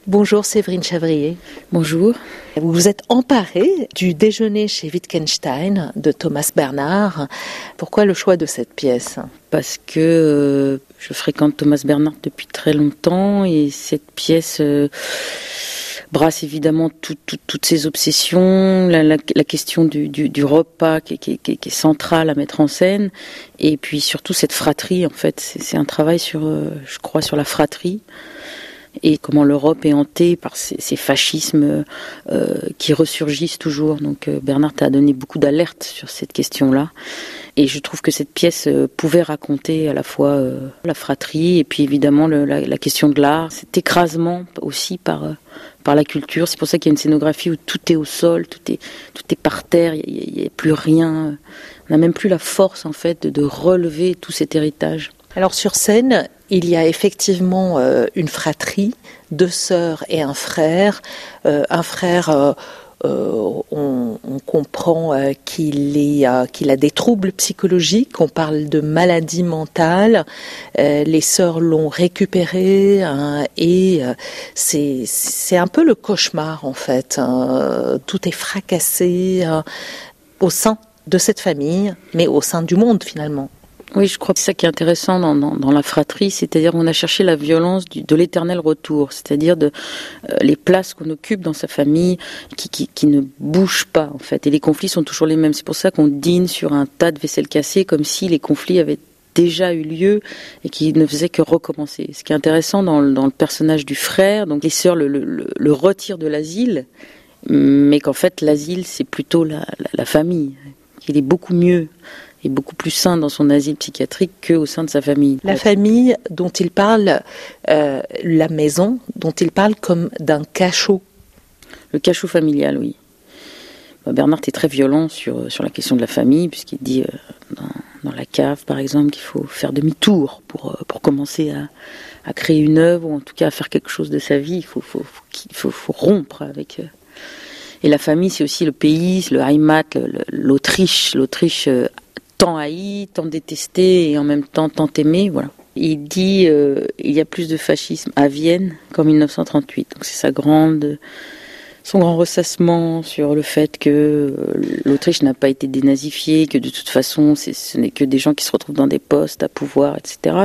Bonjour Séverine Chavrier. Bonjour. Vous vous êtes emparée du Déjeuner chez Wittgenstein de Thomas Bernhard. Pourquoi le choix de cette pièce ? Parce que je fréquente Thomas Bernhard depuis très longtemps et cette pièce brasse évidemment toutes ses obsessions, la question du repas qui est centrale à mettre en scène, et puis surtout cette fratrie. En fait, c'est un travail je crois, sur la fratrie. Et comment l'Europe est hantée par ces fascismes qui ressurgissent toujours. Donc Bernhard a donné beaucoup d'alertes sur cette question-là. Et je trouve que cette pièce pouvait raconter à la fois la fratrie et puis évidemment la question de l'art. Cet écrasement aussi par la culture. C'est pour ça qu'il y a une scénographie où tout est au sol, tout est par terre, il n'y a plus rien. On n'a même plus la force en fait de relever tout cet héritage. Alors sur scène, il y a effectivement une fratrie, 2 sœurs et un frère. On comprend qu'il a des troubles psychologiques, on parle de maladie mentale. Les sœurs l'ont récupéré et c'est un peu le cauchemar en fait. Tout est fracassé au sein de cette famille, mais au sein du monde finalement. Oui, je crois que c'est ça qui est intéressant dans la fratrie, c'est-à-dire on a cherché la violence de l'éternel retour, c'est-à-dire les places qu'on occupe dans sa famille qui ne bougent pas en fait, et les conflits sont toujours les mêmes. C'est pour ça qu'on dîne sur un tas de vaisselle cassée comme si les conflits avaient déjà eu lieu et qui ne faisaient que recommencer. Ce qui est intéressant dans le personnage du frère, donc les sœurs le retirent de l'asile, mais qu'en fait l'asile c'est plutôt la famille, qu'il est beaucoup mieux et beaucoup plus sain dans son asile psychiatrique qu'au sein de sa famille. La famille dont il parle, la maison dont il parle comme d'un cachot. Le cachot familial, oui. Bernhard est très violent sur la question de la famille, puisqu'il dit dans la cave, par exemple, qu'il faut faire demi-tour pour commencer à créer une œuvre, ou en tout cas à faire quelque chose de sa vie. Il faut rompre avec... Et la famille, c'est aussi le pays, le Heimat, l'Autriche tant haï, tant détesté et en même temps tant aimé, voilà. Il dit il y a plus de fascisme à Vienne qu'en 1938. Donc c'est son grand ressassement sur le fait que l'Autriche n'a pas été dénazifiée, que de toute façon ce n'est que des gens qui se retrouvent dans des postes à pouvoir, etc.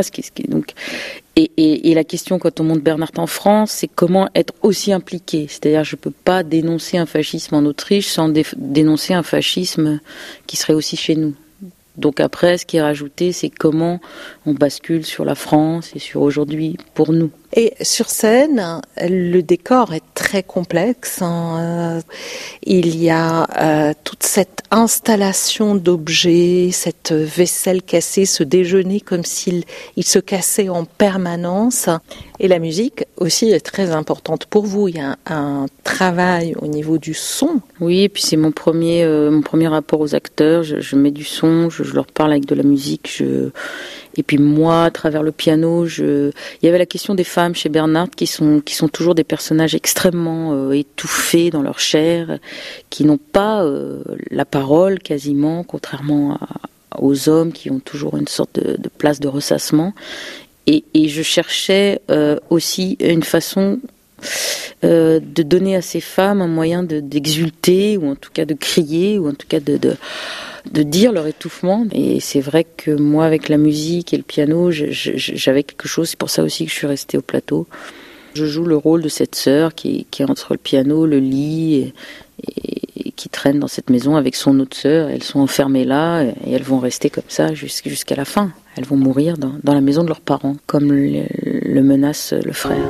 Et la question quand on monte Bernhard en France, c'est comment être aussi impliqué. C'est-à-dire je ne peux pas dénoncer un fascisme en Autriche sans dénoncer un fascisme qui serait aussi chez nous. Donc après, ce qui est rajouté, c'est comment on bascule sur la France et sur aujourd'hui pour nous. Et sur scène, le décor est très complexe. Il y a toute cette installation d'objets, cette vaisselle cassée, ce déjeuner comme s'il se cassait en permanence. Et la musique aussi est très importante pour vous. Il y a un travail au niveau du son. Oui, et puis c'est mon premier rapport aux acteurs. Je mets du son, je leur parle avec de la musique. Et puis moi, à travers le piano, il y avait la question des femmes chez Bernhard qui sont toujours des personnages extrêmement étouffés dans leur chair, qui n'ont pas la parole quasiment, contrairement aux hommes qui ont toujours une sorte de place de ressassement. Et je cherchais aussi une façon de donner à ces femmes un moyen d'exulter, ou en tout cas de crier, ou en tout cas de dire leur étouffement. Et c'est vrai que moi, avec la musique et le piano, j'avais quelque chose. C'est pour ça aussi que je suis restée au plateau. Je joue le rôle de cette sœur qui est entre le piano, le lit, et qui traîne dans cette maison avec son autre sœur. Elles sont enfermées là, et elles vont rester comme ça jusqu'à la fin. Elles vont mourir dans la maison de leurs parents, comme le menace le frère.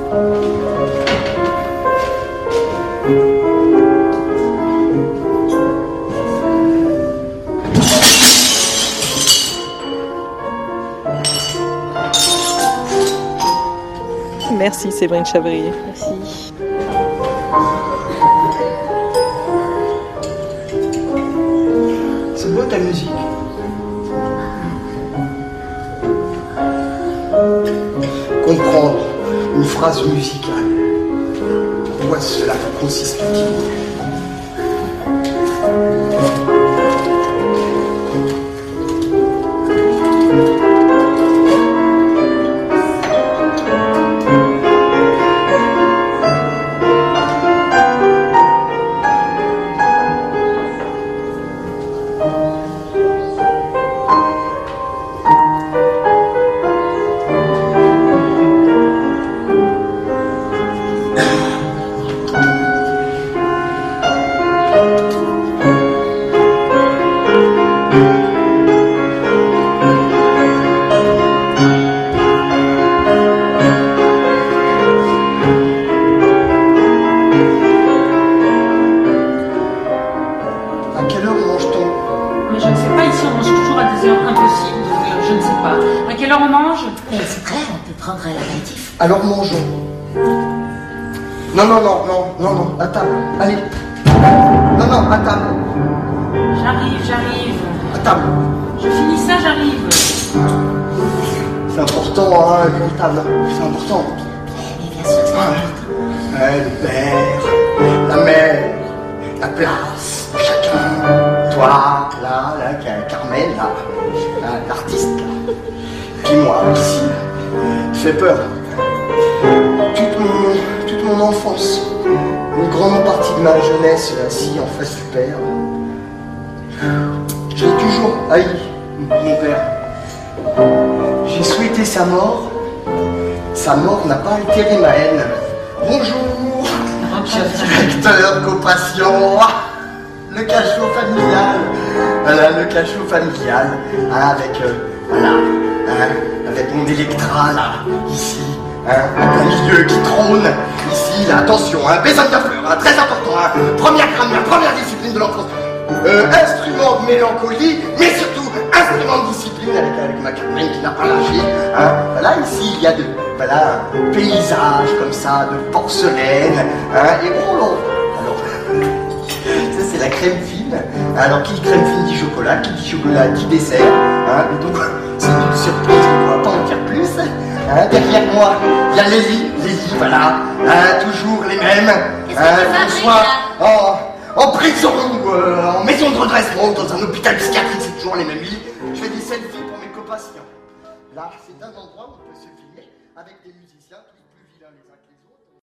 Merci Séverine Chavrier. Merci. C'est beau ta musique. Comprendre une phrase musicale. En quoi cela consiste-t-il ? prendrai l'apéritif. Alors mangeons. Non, à table. Allez. Non, à table. J'arrive. À table. Je finis ça, j'arrive. C'est important, hein, les tables. C'est important. Mais bien sûr, c'est important. Le père, la mère, la place, chacun. Toi, là, Carmel, là, l'artiste, là. Puis moi, ici. Ça fait peur. Toute mon enfance, une grande partie de ma jeunesse assis en face du père. J'ai toujours haï mon père. J'ai souhaité sa mort. Sa mort n'a pas altéré ma haine. Bonjour, cher directeur, copatient. Le cachot familial. Voilà, le cachot familial. Avec, avec mon Electra, là, ici. En plein milieu qui trône. Ici, là, attention, besogne de fleurs, très important. Première grammaire, première discipline de l'enfance. Instrument de mélancolie, mais surtout instrument de discipline avec ma Carmen qui n'a pas lâché. Voilà, ici il y a un paysage comme ça, de porcelaine. Et bon, alors, ça c'est la crème fine. Alors qui dit crème fine dit chocolat, qui dit chocolat dit dessert. Et donc c'est une surprise, on ne pourra pas en dire plus. Derrière moi, il y a les lits, voilà. Toujours les mêmes. Qu'est-ce que tu En prison ou en maison de redressement ou dans un hôpital psychiatrique, c'est toujours les mêmes lits. Je fais des selfies pour mes copatients. Là, c'est un endroit où on peut se filmer avec des musiciens.